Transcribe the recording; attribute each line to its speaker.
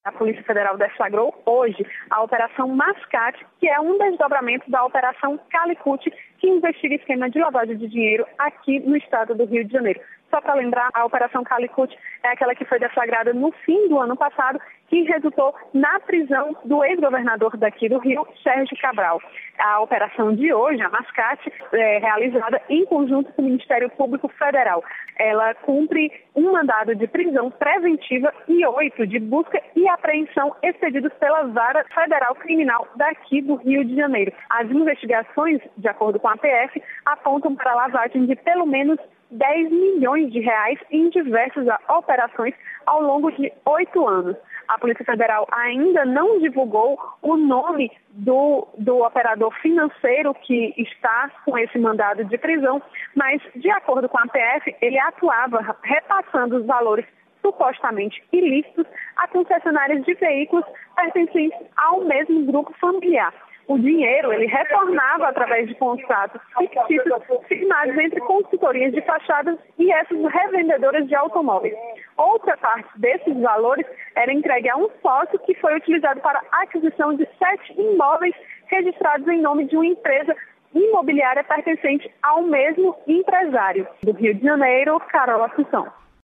Speaker 1: A Polícia Federal deflagrou hoje a Operação Mascate, que é um desdobramento da Operação Calicut, que investiga esquema de lavagem de dinheiro aqui no estado do Rio de Janeiro. Só para lembrar, a Operação Calicut é aquela que foi deflagrada no fim do ano passado, que resultou na prisão do ex-governador daqui do Rio, Sérgio Cabral. A operação de hoje, a Mascate, é realizada em conjunto com o Ministério Público Federal. Ela cumpre um mandado de prisão preventiva e 8 de busca e apreensão expedidos pela Vara Federal Criminal daqui do Rio de Janeiro. As investigações, de acordo com a PF, apontam para a lavagem de pelo menos 10 milhões de reais em diversas operações ao longo de 8 anos. A Polícia Federal ainda não divulgou o nome do operador financeiro que está com esse mandado de prisão, mas, de acordo com a PF, ele atuava repassando os valores supostamente ilícitos a concessionárias de veículos pertencentes ao mesmo grupo familiar. O dinheiro, ele retornava através de contratos fictícios firmados entre consultorias de fachadas e essas revendedoras de automóveis. Outra parte desses valores era entregue a um sócio que foi utilizado para a aquisição de 7 imóveis registrados em nome de uma empresa imobiliária pertencente ao mesmo empresário. Do Rio de Janeiro, Carol Assunção.